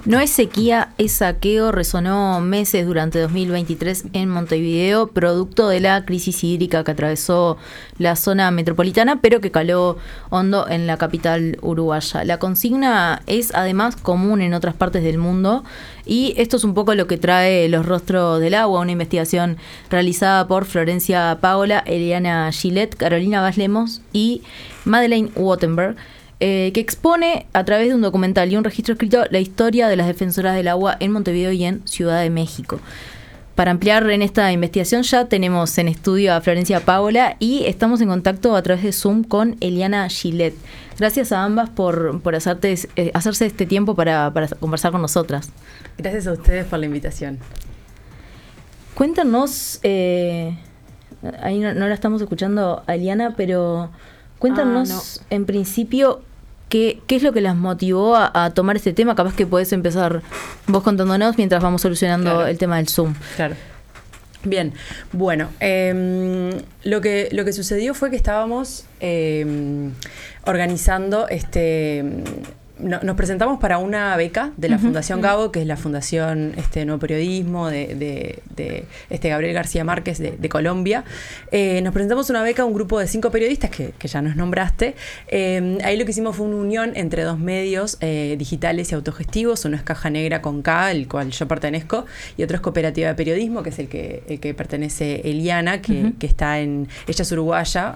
No es sequía, es saqueo, resonó meses durante 2023 en Montevideo, producto de la crisis hídrica que atravesó la zona metropolitana, pero que caló hondo en la capital uruguaya. La consigna es además común en otras partes del mundo y esto es un poco lo que trae Los Rostros del Agua, una investigación realizada por Florencia Paola, Eliana Gillette, Carolina Vaz Lemos y Madeleine Wattenberg, que expone a través de un documental y un registro escrito la historia de las defensoras del agua en Montevideo y en Ciudad de México. Para ampliar en esta investigación ya tenemos en estudio a Florencia Paola y estamos en contacto a través de Zoom con Eliana Gillette. Gracias a ambas por hacerse este tiempo para conversar con nosotras. Gracias a ustedes por la invitación. Cuéntanos, ahí no la estamos escuchando a Eliana, pero cuéntanos en principio ¿qué es lo que las motivó a tomar este tema? Capaz que podés empezar vos contándonos mientras vamos solucionando el tema del Zoom. Claro. Bien, bueno, lo que sucedió fue que estábamos organizando nos presentamos para una beca de la Fundación Gabo, que es la Fundación Nuevo Periodismo de Gabriel García Márquez de Colombia. Nos presentamos una beca a un grupo de 5 periodistas que ya nos nombraste. Ahí lo que hicimos fue una unión entre 2 medios digitales y autogestivos. Uno es Caja Negra con K, el cual yo pertenezco, y otro es Cooperativa de Periodismo, que es el que pertenece Eliana, que está ella es uruguaya,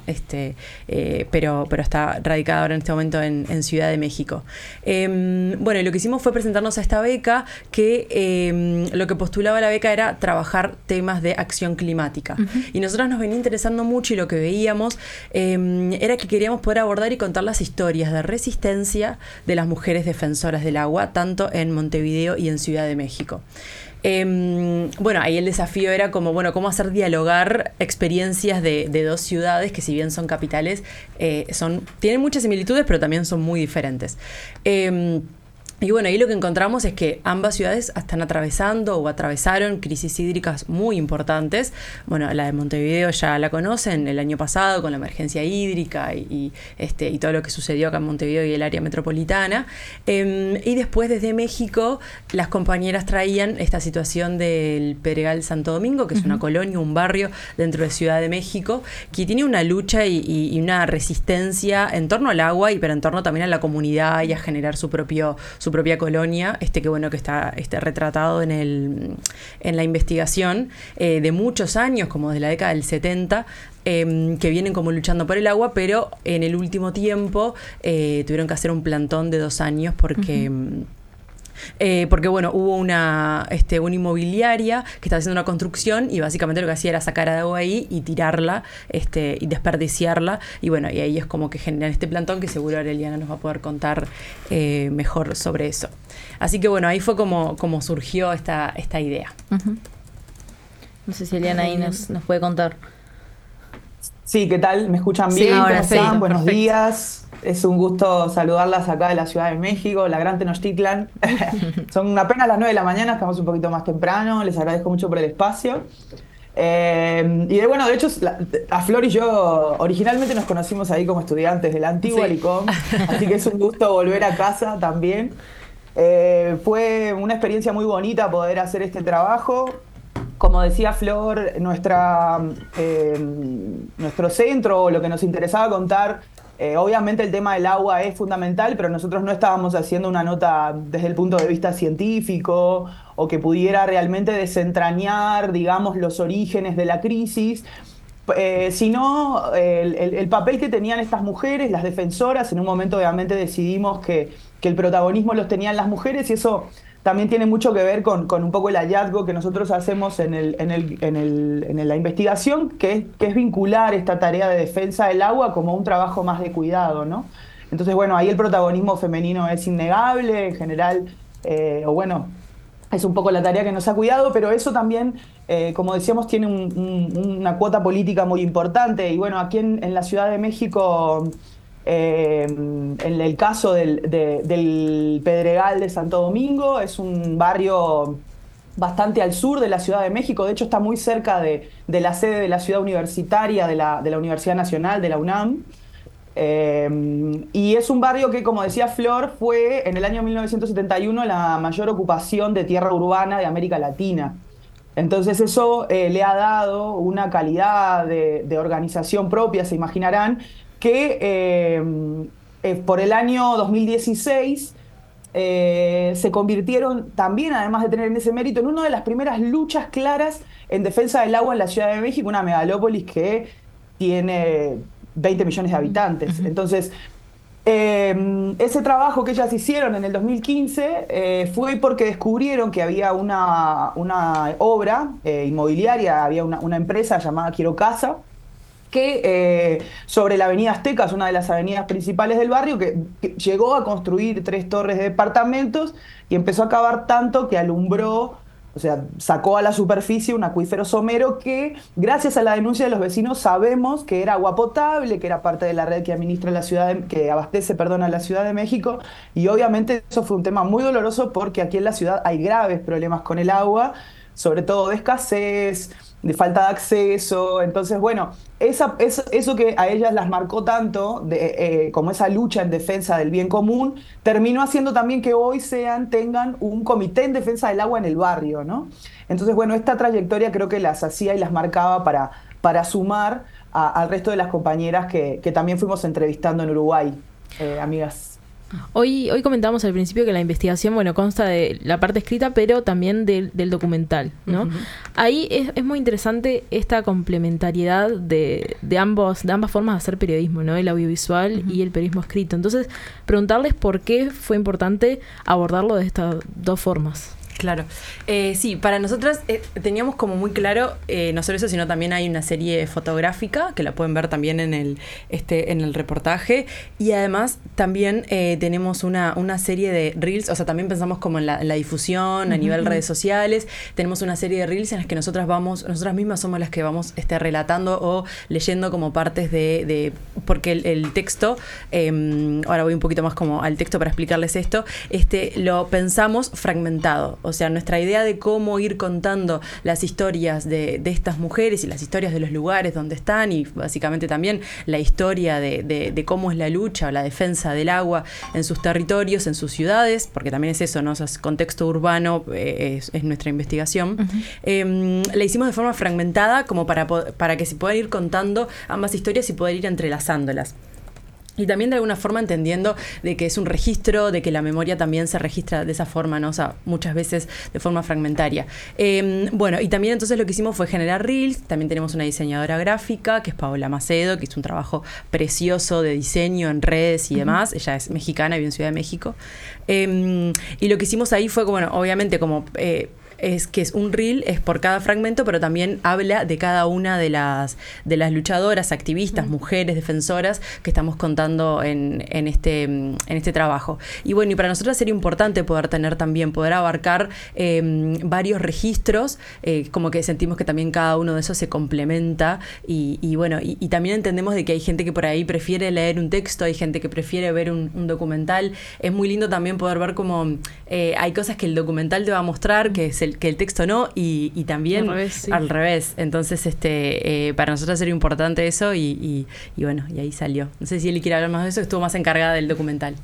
pero está radicada ahora en este momento en Ciudad de México. Bueno, lo que hicimos fue presentarnos a esta beca que lo que postulaba la beca era trabajar temas de acción climática. Y nosotros nos venía interesando mucho y lo que veíamos era que queríamos poder abordar y contar las historias de resistencia de las mujeres defensoras del agua, tanto en Montevideo y en Ciudad de México. Bueno, ahí el desafío era cómo hacer dialogar experiencias de 2 ciudades que, si bien son capitales, tienen muchas similitudes, pero también son muy diferentes. Y bueno, ahí lo que encontramos es que ambas ciudades están atravesando o atravesaron crisis hídricas muy importantes. Bueno, la de Montevideo ya la conocen el año pasado con la emergencia hídrica y todo lo que sucedió acá en Montevideo y el área metropolitana. Y después desde México las compañeras traían esta situación del Pedregal Santo Domingo, que es una colonia, un barrio dentro de Ciudad de México, que tiene una lucha y una resistencia en torno al agua, pero en torno también a la comunidad y a generar su propia colonia, que está retratado en la investigación de muchos años, como de la década del 70, que vienen como luchando por el agua, pero en el último tiempo tuvieron que hacer un plantón de 2 años porque hubo una inmobiliaria que estaba haciendo una construcción y básicamente lo que hacía era sacar agua ahí y tirarla y desperdiciarla, y ahí es como que generan este plantón que seguro Eliana nos va a poder contar mejor sobre eso. Así que ahí fue como surgió esta idea. No sé si Eliana ahí nos puede contar. Sí, ¿qué tal? ¿Me escuchan bien? Sí, ahora ¿Cómo están? sí. Buenos Perfecto. días. Es un gusto saludarlas acá de la Ciudad de México, la Gran Tenochtitlan. Son apenas las 9 de la mañana, estamos un poquito más temprano. Les agradezco mucho por el espacio. De hecho, a Flor y yo originalmente nos conocimos ahí como estudiantes de la antigua Licom, así que es un gusto volver a casa también. Fue una experiencia muy bonita poder hacer este trabajo. Como decía Flor, nuestro centro, lo que nos interesaba contar, obviamente el tema del agua es fundamental, pero nosotros no estábamos haciendo una nota desde el punto de vista científico o que pudiera realmente desentrañar, digamos, los orígenes de la crisis, sino el papel que tenían estas mujeres, las defensoras. En un momento obviamente decidimos que el protagonismo los tenían las mujeres, y eso también tiene mucho que ver con un poco el hallazgo que nosotros hacemos en la investigación, que es vincular esta tarea de defensa del agua como un trabajo más de cuidado, ¿no? Entonces, ahí el protagonismo femenino es innegable, en general, es un poco la tarea que nos ha cuidado, pero eso también, como decíamos, tiene una cuota política muy importante. Y aquí en la Ciudad de México, en el caso del Pedregal de Santo Domingo, es un barrio bastante al sur de la Ciudad de México. De hecho, está muy cerca de la sede de la ciudad universitaria de la Universidad Nacional, de la UNAM. Y es un barrio que, como decía Flor, fue en el año 1971 la mayor ocupación de tierra urbana de América Latina. Entonces eso le ha dado una calidad de organización propia, se imaginarán, que por el año 2016 se convirtieron también, además de tener en ese mérito, en una de las primeras luchas claras en defensa del agua en la Ciudad de México, una megalópolis que tiene 20 millones de habitantes. Entonces, ese trabajo que ellas hicieron en el 2015 fue porque descubrieron que había una obra inmobiliaria, había una empresa llamada Quiero Casa, que sobre la Avenida Azteca, es una de las avenidas principales del barrio, que llegó a construir 3 torres de departamentos y empezó a cavar tanto que alumbró, o sea, sacó a la superficie un acuífero somero que, gracias a la denuncia de los vecinos, sabemos que era agua potable, que era parte de la red que administra que abastece, perdón, a la Ciudad de México. Y obviamente eso fue un tema muy doloroso porque aquí en la ciudad hay graves problemas con el agua, sobre todo de escasez, de falta de acceso. Entonces, bueno, eso que a ellas las marcó tanto, como esa lucha en defensa del bien común, terminó haciendo también que hoy tengan un comité en defensa del agua en el barrio, ¿no? Entonces, bueno, esta trayectoria creo que las hacía y las marcaba para sumar al resto de las compañeras que también fuimos entrevistando en Uruguay, amigas. Hoy comentábamos al principio que la investigación, bueno, consta de la parte escrita, pero también del documental, ¿no? Uh-huh. Ahí es muy interesante esta complementariedad de ambas formas de hacer periodismo, ¿no? El audiovisual uh-huh. y el periodismo escrito. Entonces, preguntarles por qué fue importante abordarlo de estas dos formas. Claro. Sí, para nosotras teníamos como muy claro, no solo eso, sino también hay una serie fotográfica que la pueden ver también en el reportaje, y además también tenemos una serie de reels, o sea, también pensamos como en la difusión a nivel redes sociales. Tenemos una serie de reels en las que nosotras mismas somos las que vamos relatando o leyendo como partes porque el texto, ahora voy un poquito más como al texto para explicarles esto, lo pensamos fragmentado. O sea, nuestra idea de cómo ir contando las historias de estas mujeres y las historias de los lugares donde están, y básicamente también la historia de cómo es la lucha o la defensa del agua en sus territorios, en sus ciudades, porque también es eso, ¿no? O sea, contexto urbano es nuestra investigación. Uh-huh. La hicimos de forma fragmentada como para que se puedan ir contando ambas historias y poder ir entrelazándolas. Y también de alguna forma entendiendo de que es un registro, de que la memoria también se registra de esa forma, ¿no? O sea, muchas veces de forma fragmentaria. Bueno, y también entonces lo que hicimos fue generar reels. También tenemos una diseñadora gráfica, que es Paola Macedo, que hizo un trabajo precioso de diseño en redes y demás. Ella es mexicana, vive en Ciudad de México. Y lo que hicimos ahí fue, bueno, obviamente como... es un reel, es por cada fragmento, pero también habla de cada una de las luchadoras, activistas, mujeres, defensoras que estamos contando en este trabajo. Y bueno, y para nosotros sería importante poder abarcar varios registros, como que sentimos que también cada uno de esos se complementa, y bueno, y también entendemos de que hay gente que por ahí prefiere leer un texto, hay gente que prefiere ver un documental. Es muy lindo también poder ver cómo hay cosas que el documental te va a mostrar, que el texto no, y también al revés. Entonces, para nosotros era importante eso, y bueno, y ahí salió. No sé si Eli quiere hablar más de eso, estuvo más encargada del documental.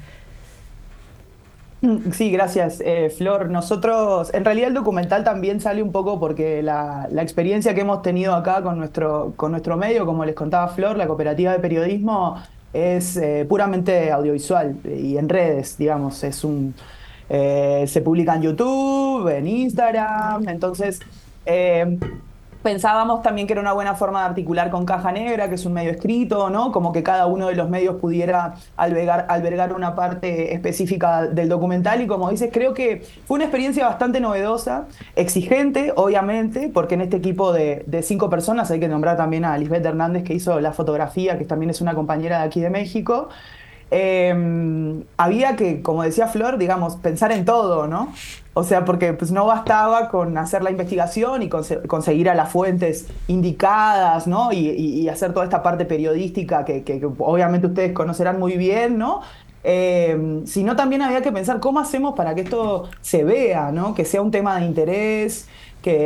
Sí, gracias, Flor. Nosotros, en realidad el documental también sale un poco porque la experiencia que hemos tenido acá con nuestro medio, como les contaba Flor, la cooperativa de periodismo, es puramente audiovisual y en redes, digamos, se publica en YouTube, en Instagram. Entonces pensábamos también que era una buena forma de articular con Caja Negra, que es un medio escrito, ¿no? Como que cada uno de los medios pudiera albergar una parte específica del documental. Y como dices, creo que fue una experiencia bastante novedosa, exigente, obviamente, porque en este equipo de 5 personas hay que nombrar también a Lisbeth Hernández, que hizo la fotografía, que también es una compañera de aquí de México. Había que, como decía Flor, digamos, pensar en todo, ¿no? O sea, porque pues no bastaba con hacer la investigación y conseguir a las fuentes indicadas, ¿no? Y hacer toda esta parte periodística que obviamente ustedes conocerán muy bien, ¿no? Sino también había que pensar cómo hacemos para que esto se vea, ¿no? Que sea un tema de interés,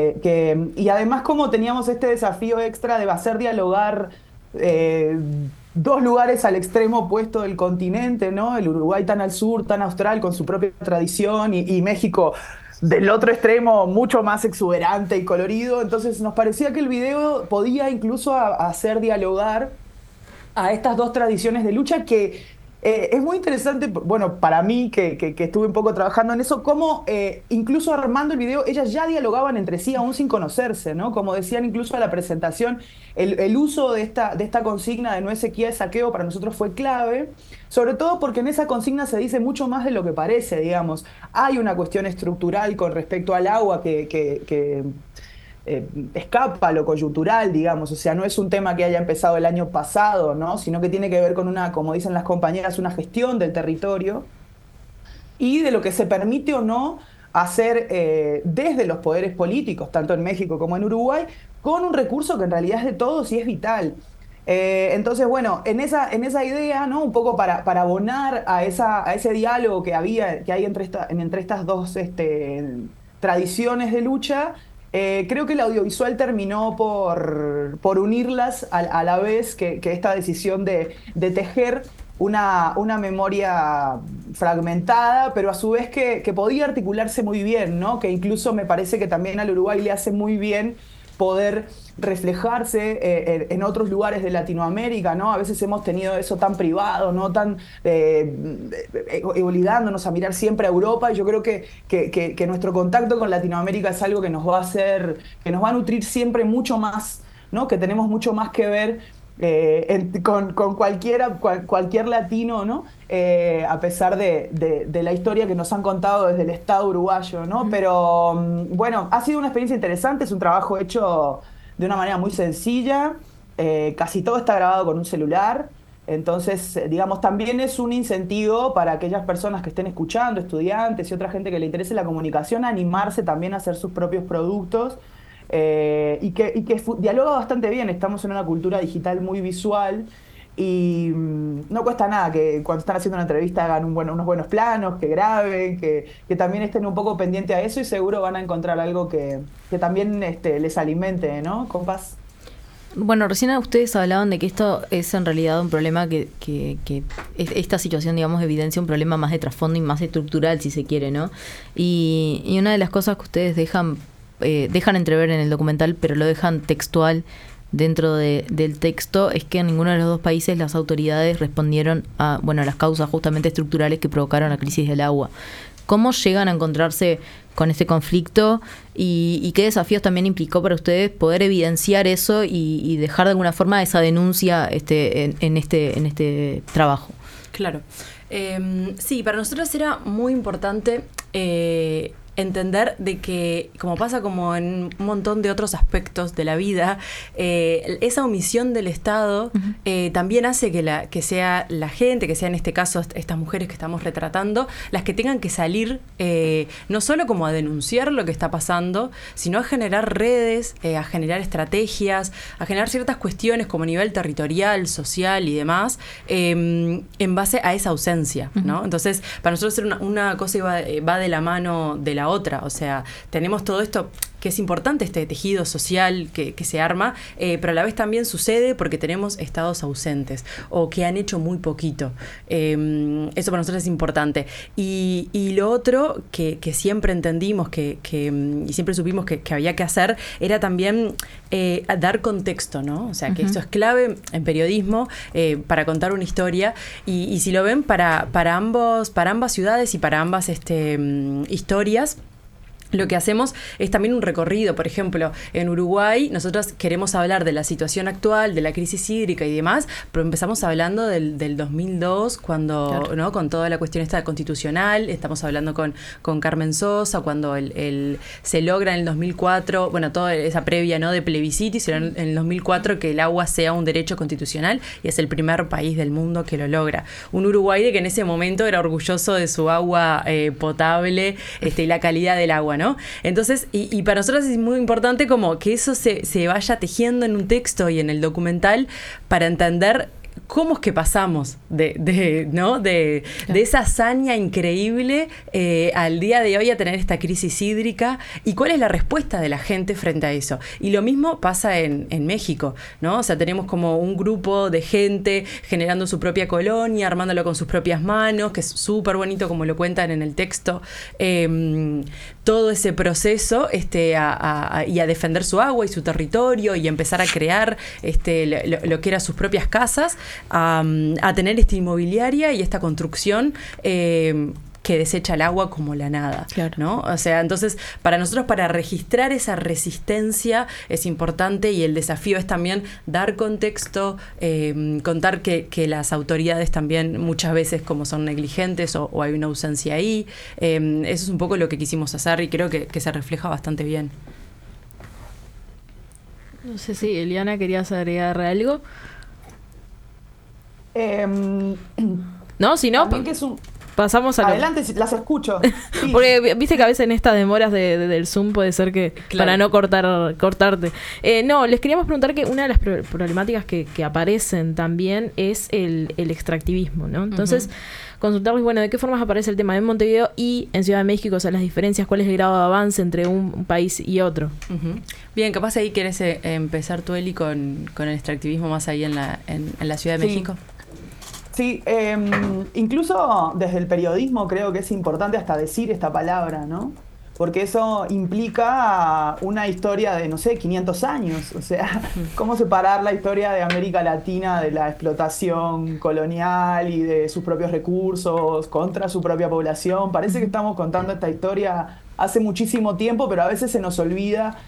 y además cómo teníamos este desafío extra de hacer dialogar dos lugares al extremo opuesto del continente, ¿no? El Uruguay tan al sur, tan austral, con su propia tradición, y México del otro extremo, mucho más exuberante y colorido. Entonces nos parecía que el video podía incluso hacer dialogar a estas dos tradiciones de lucha que es muy interesante, bueno, para mí que estuve un poco trabajando en eso, cómo incluso armando el video ellas ya dialogaban entre sí aún sin conocerse, ¿no? Como decían incluso a la presentación, el uso de esta consigna de no es sequía, es saqueo para nosotros fue clave, sobre todo porque en esa consigna se dice mucho más de lo que parece, digamos. Hay una cuestión estructural con respecto al agua que escapa a lo coyuntural, digamos, o sea, no es un tema que haya empezado el año pasado, ¿no? Sino que tiene que ver con una, como dicen las compañeras, una gestión del territorio y de lo que se permite o no hacer desde los poderes políticos, tanto en México como en Uruguay, con un recurso que en realidad es de todos y es vital. Entonces, bueno, en esa idea, ¿no? Un poco para abonar a ese diálogo que hay entre estas dos tradiciones de lucha. Creo que el audiovisual terminó por unirlas a la vez que esta decisión de tejer una memoria fragmentada, pero a su vez que podía articularse muy bien, ¿no? Que incluso me parece que también al Uruguay le hace muy bien poder reflejarse en otros lugares de Latinoamérica, ¿no? A veces hemos tenido eso tan privado, ¿no? Tan obligándonos a mirar siempre a Europa, y yo creo que nuestro contacto con Latinoamérica es algo que nos va a nutrir siempre mucho más, ¿no? Que tenemos mucho más que ver con cualquier latino, ¿no? A pesar de la historia que nos han contado desde el Estado uruguayo, ¿no? Pero bueno, ha sido una experiencia interesante, es un trabajo hecho de una manera muy sencilla, casi todo está grabado con un celular, entonces, digamos, también es un incentivo para aquellas personas que estén escuchando, estudiantes y otra gente que le interese la comunicación, a animarse también a hacer sus propios productos. Y que dialoga bastante bien. Estamos en una cultura digital muy visual y no cuesta nada que cuando están haciendo una entrevista hagan unos buenos planos, que graben, que también estén un poco pendientes a eso, y seguro van a encontrar algo que también les alimente, ¿no, compas? Bueno, recién ustedes hablaban de que esto es en realidad un problema que esta situación, digamos, evidencia un problema más de trasfondo y más estructural, si se quiere, ¿no? Y una de las cosas que ustedes dejan entrever en el documental, pero lo dejan textual dentro del texto, es que en ninguno de los dos países las autoridades respondieron a las causas justamente estructurales que provocaron la crisis del agua. ¿Cómo llegan a encontrarse con este conflicto y qué desafíos también implicó para ustedes poder evidenciar eso y dejar de alguna forma esa denuncia en este trabajo? Claro. Sí, para nosotros era muy importante entender de que, como pasa como en un montón de otros aspectos de la vida, esa omisión del Estado también hace que sea la gente, que sea en este caso estas mujeres que estamos retratando, las que tengan que salir no solo como a denunciar lo que está pasando, sino a generar redes, a generar estrategias, a generar ciertas cuestiones como a nivel territorial, social y demás, en base a esa ausencia, ¿no? Entonces, para nosotros una cosa va de la mano de la otra, o sea, tenemos todo esto que es importante, este tejido social que se arma, pero a la vez también sucede porque tenemos estados ausentes o que han hecho muy poquito. Eso para nosotros es importante. Y lo otro que siempre entendimos y siempre supimos que había que hacer era también dar contexto, ¿no? O sea, que esto es clave en periodismo para contar una historia y si lo ven para ambas ciudades y para ambas historias. Lo que hacemos es también un recorrido. Por ejemplo, en Uruguay nosotros queremos hablar de la situación actual, de la crisis hídrica y demás, pero empezamos hablando del 2002, cuando, claro, ¿no? Con toda la cuestión esta constitucional, estamos hablando con Carmen Sosa, cuando se logra en el 2004, bueno, toda esa previa, ¿no?, de plebiscito, y será en el 2004 que el agua sea un derecho constitucional, y es el primer país del mundo que lo logra. Un Uruguay de que en ese momento era orgulloso de su agua potable y la calidad del agua, ¿no? Entonces, y para nosotros es muy importante como que eso se vaya tejiendo en un texto y en el documental para entender cómo es que pasamos ¿no? de esa hazaña increíble al día de hoy a tener esta crisis hídrica, y cuál es la respuesta de la gente frente a eso. Y lo mismo pasa en México, ¿no? O sea, tenemos como un grupo de gente generando su propia colonia, armándolo con sus propias manos, que es súper bonito como lo cuentan en el texto, todo ese proceso y a defender su agua y su territorio y empezar a crear lo que eran sus propias casas, a tener esta inmobiliaria y esta construcción que desecha el agua como la nada, claro, ¿no? O sea, entonces, para nosotros, para registrar esa resistencia es importante, y el desafío es también dar contexto, contar que las autoridades también muchas veces como son negligentes o hay una ausencia ahí. Eso es un poco lo que quisimos hacer, y creo que se refleja bastante bien. No sé si Eliana querías agregar algo. No, si no, pasamos a adelante, las escucho. Sí. Porque viste que a veces en estas demoras del Zoom puede ser que, claro, para no cortarte. No, les queríamos preguntar que una de las problemáticas que aparecen también es el extractivismo, ¿no? Entonces, consultarles, bueno, de qué formas aparece el tema en Montevideo y en Ciudad de México, o sea, las diferencias, cuál es el grado de avance entre un país y otro. Bien, capaz ahí querés empezar tú, Eli, con el extractivismo más ahí en la Ciudad de México. Sí, incluso desde el periodismo creo que es importante hasta decir esta palabra, ¿no? Porque eso implica una historia de, no sé, 500 años. O sea, cómo separar la historia de América Latina de la explotación colonial y de sus propios recursos contra su propia población. Parece que estamos contando esta historia hace muchísimo tiempo, pero a veces se nos olvida,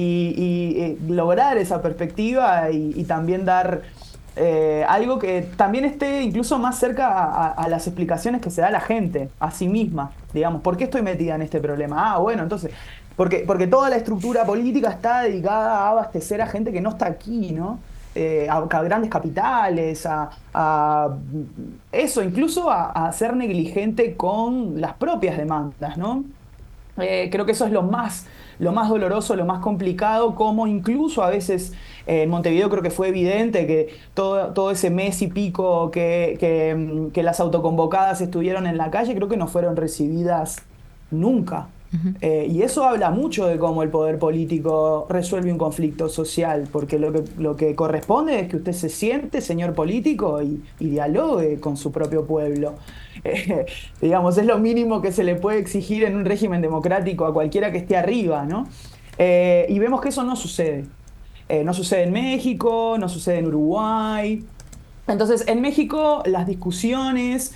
y lograr esa perspectiva y también dar algo que también esté incluso más cerca a las explicaciones que se da la gente a sí misma, digamos. ¿Por qué estoy metida en este problema? Bueno, entonces, porque toda la estructura política está dedicada a abastecer a gente que no está aquí, ¿no? A grandes capitales, a eso, incluso a ser negligente con las propias demandas, ¿no? Creo que eso es lo más doloroso, lo más complicado, como incluso a veces en Montevideo creo que fue evidente que todo ese mes y pico que las autoconvocadas estuvieron en la calle, creo que no fueron recibidas nunca. Y eso habla mucho de cómo el poder político resuelve un conflicto social, porque lo que corresponde es que usted se siente señor político y dialogue con su propio pueblo. Digamos, es lo mínimo que se le puede exigir en un régimen democrático a cualquiera que esté arriba, ¿no? Y vemos que eso no sucede. No sucede en México, no sucede en Uruguay. Entonces, en México las discusiones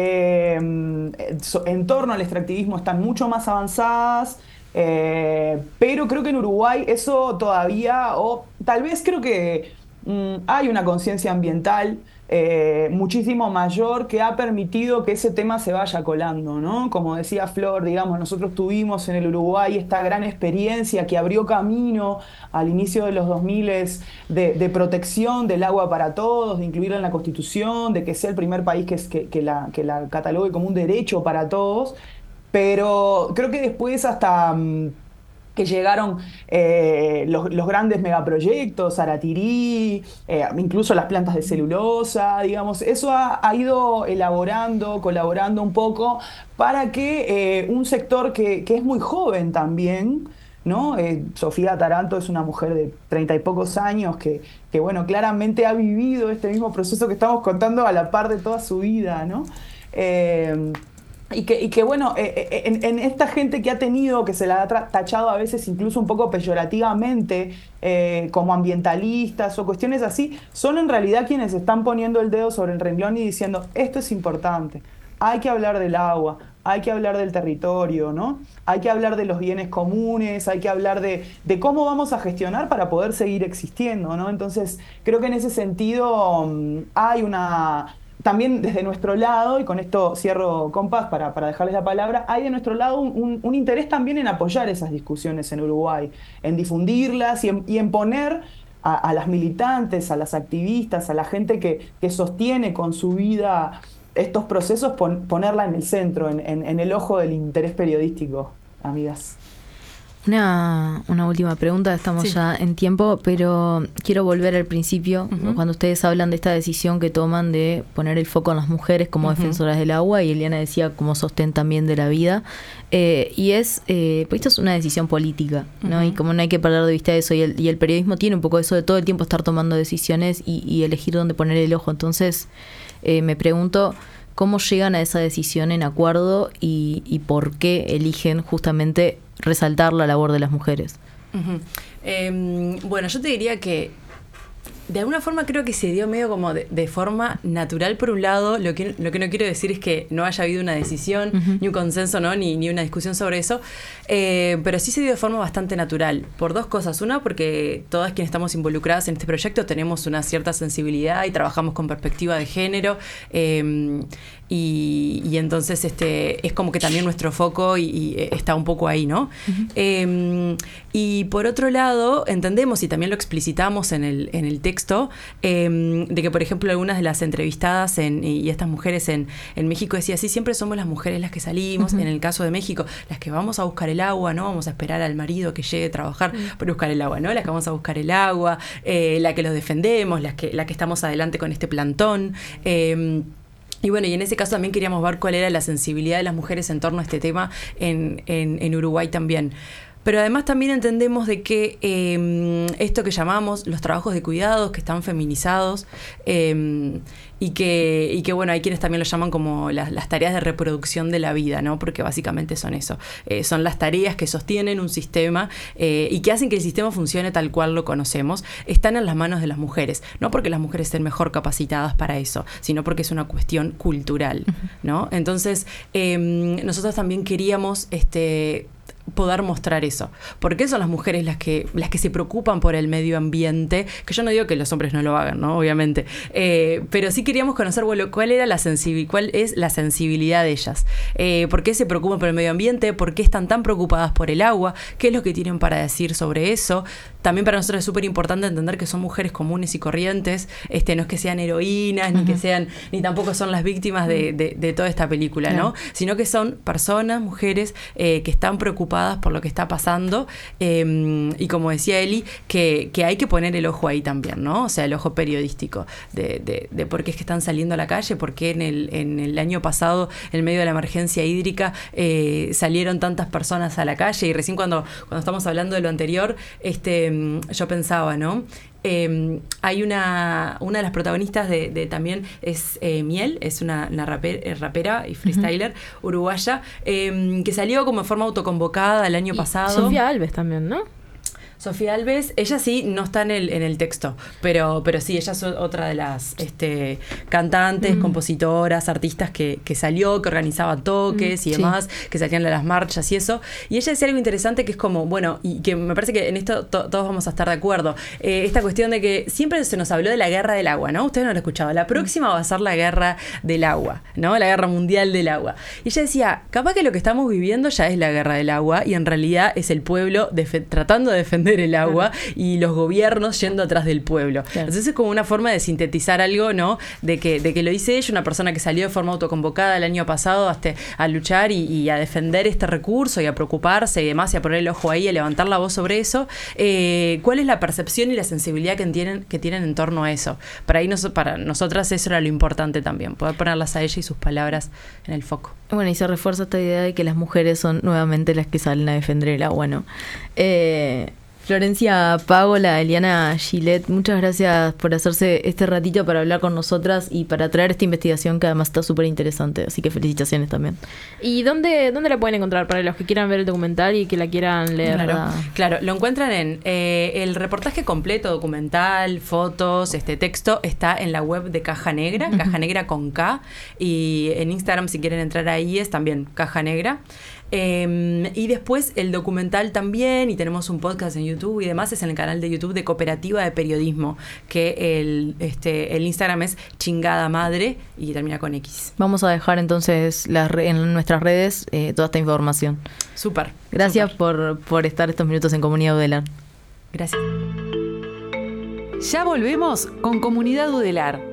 en torno al extractivismo están mucho más avanzadas, pero creo que en Uruguay eso todavía, o tal vez creo que hay una conciencia ambiental muchísimo mayor que ha permitido que ese tema se vaya colando, ¿no? Como decía Flor, digamos, nosotros tuvimos en el Uruguay esta gran experiencia que abrió camino al inicio de los 2000 de protección del agua para todos, de incluirla en la Constitución, de que sea el primer país que la catalogue como un derecho para todos, pero creo que después hasta que llegaron los grandes megaproyectos, Aratirí, incluso las plantas de celulosa, digamos, eso ha ido elaborando, colaborando un poco para que un sector que es muy joven también, ¿no? Sofía Taranto es una mujer de 30 y pocos años que bueno, claramente ha vivido este mismo proceso que estamos contando a la par de toda su vida, ¿no? Y que bueno, en esta gente que ha tenido, que se la ha tachado a veces incluso un poco peyorativamente como ambientalistas o cuestiones así, son en realidad quienes están poniendo el dedo sobre el renglón y diciendo, esto es importante, hay que hablar del agua, hay que hablar del territorio, ¿no? Hay que hablar de los bienes comunes, hay que hablar de cómo vamos a gestionar para poder seguir existiendo, ¿no? Entonces, creo que en ese sentido hay una... También desde nuestro lado, y con esto cierro compás para dejarles la palabra, hay de nuestro lado un interés también en apoyar esas discusiones en Uruguay, en difundirlas y en poner a las militantes, a las activistas, a la gente que sostiene con su vida estos procesos, ponerla en el centro, en el ojo del interés periodístico, amigas. Una última pregunta, estamos ya en tiempo, pero quiero volver al principio, cuando ustedes hablan de esta decisión que toman de poner el foco en las mujeres como defensoras del agua, y Eliana decía como sostén también de la vida, y es, pues esto es una decisión política, ¿no? Y como no hay que perder de vista eso, y el periodismo tiene un poco eso de todo el tiempo estar tomando decisiones y elegir dónde poner el ojo. Entonces me pregunto, ¿cómo llegan a esa decisión en acuerdo y por qué eligen justamente resaltar la labor de las mujeres? Bueno, yo te diría que de alguna forma creo que se dio medio como de forma natural por un lado. Lo que no quiero decir es que no haya habido una decisión, ni un consenso, ¿no? ni una discusión sobre eso, pero sí se dio de forma bastante natural, por dos cosas. Una, porque todas quienes estamos involucradas en este proyecto tenemos una cierta sensibilidad y trabajamos con perspectiva de género, y entonces es como que también nuestro foco y está un poco ahí, ¿no? Y por otro lado, entendemos y también lo explicitamos en el texto, de que, por ejemplo, algunas de las entrevistadas y estas mujeres en México decían, sí, siempre somos las mujeres las que salimos, en el caso de México, las que vamos a buscar el agua, ¿no? Vamos a esperar al marido que llegue a trabajar para buscar el agua, ¿no? Las que vamos a buscar el agua, la que los defendemos, la que estamos adelante con este plantón. Y bueno, y en ese caso también queríamos ver cuál era la sensibilidad de las mujeres en torno a este tema en Uruguay también. Pero además también entendemos de que esto que llamamos los trabajos de cuidados, que están feminizados, y que bueno, hay quienes también lo llaman como las tareas de reproducción de la vida, ¿no? Porque básicamente son eso. Son las tareas que sostienen un sistema y que hacen que el sistema funcione tal cual lo conocemos. Están en las manos de las mujeres. No porque las mujeres estén mejor capacitadas para eso, sino porque es una cuestión cultural, ¿no? Entonces, nosotros también queríamos poder mostrar eso. ¿Por qué son las mujeres las que se preocupan por el medio ambiente? Que yo no digo que los hombres no lo hagan, ¿no? Obviamente. Pero sí queríamos conocer, bueno, cuál es la sensibilidad de ellas. ¿Por qué se preocupan por el medio ambiente? ¿Por qué están tan preocupadas por el agua? ¿Qué es lo que tienen para decir sobre eso? También para nosotros es súper importante entender que son mujeres comunes y corrientes, no es que sean heroínas, ni tampoco son las víctimas de toda esta película, ¿no? Sino que son personas, mujeres, que están preocupadas por lo que está pasando, y como decía Eli, que hay que poner el ojo ahí también, ¿no? O sea, el ojo periodístico de por qué es que están saliendo a la calle, por qué en el año pasado, en medio de la emergencia hídrica, salieron tantas personas a la calle. Y recién cuando estamos hablando de lo anterior, yo pensaba, ¿no? Hay una de las protagonistas de también es Miel, es una rapera y freestyler uruguaya, que salió como de forma autoconvocada el año pasado. Sofía Alves también, ¿no? Sofía Alves, ella sí no está en el texto, pero sí, ella es otra de las cantantes, compositoras, artistas que salió, que organizaba toques y demás, que salían a las marchas y eso. Y ella decía algo interesante que es como, bueno, y que me parece que en esto todos vamos a estar de acuerdo. Esta cuestión de que siempre se nos habló de la guerra del agua, ¿no? Ustedes no lo escuchaban. La próxima va a ser la guerra del agua, ¿no? La guerra mundial del agua. Y ella decía, capaz que lo que estamos viviendo ya es la guerra del agua y en realidad es el pueblo tratando de defender el agua y los gobiernos yendo atrás del pueblo. Entonces es como una forma de sintetizar algo, ¿no? De que lo dice ella, una persona que salió de forma autoconvocada el año pasado a luchar y a defender este recurso y a preocuparse y demás y a poner el ojo ahí, a levantar la voz sobre eso. ¿Cuál es la percepción y la sensibilidad que tienen en torno a eso? Para nosotras eso era lo importante también, poder ponerlas a ella y sus palabras en el foco. Bueno, y se refuerza esta idea de que las mujeres son nuevamente las que salen a defender el agua, ¿no? Florencia Págola, Eliana Gillette, muchas gracias por hacerse este ratito para hablar con nosotras y para traer esta investigación que además está súper interesante, así que felicitaciones también. ¿Y dónde la pueden encontrar para los que quieran ver el documental y que la quieran leer? Claro, lo encuentran en el reportaje completo, documental, fotos, texto, está en la web de Caja Negra, Caja Negra con K, y en Instagram si quieren entrar ahí es también Caja Negra. Y después el documental también, y tenemos un podcast en YouTube y demás, es en el canal de YouTube de Cooperativa de Periodismo, que el Instagram es Chingada Madre y termina con X. Vamos a dejar entonces en nuestras redes toda esta información. Súper. Gracias por estar estos minutos en Comunidad Udelar. Gracias. Ya volvemos con Comunidad Udelar.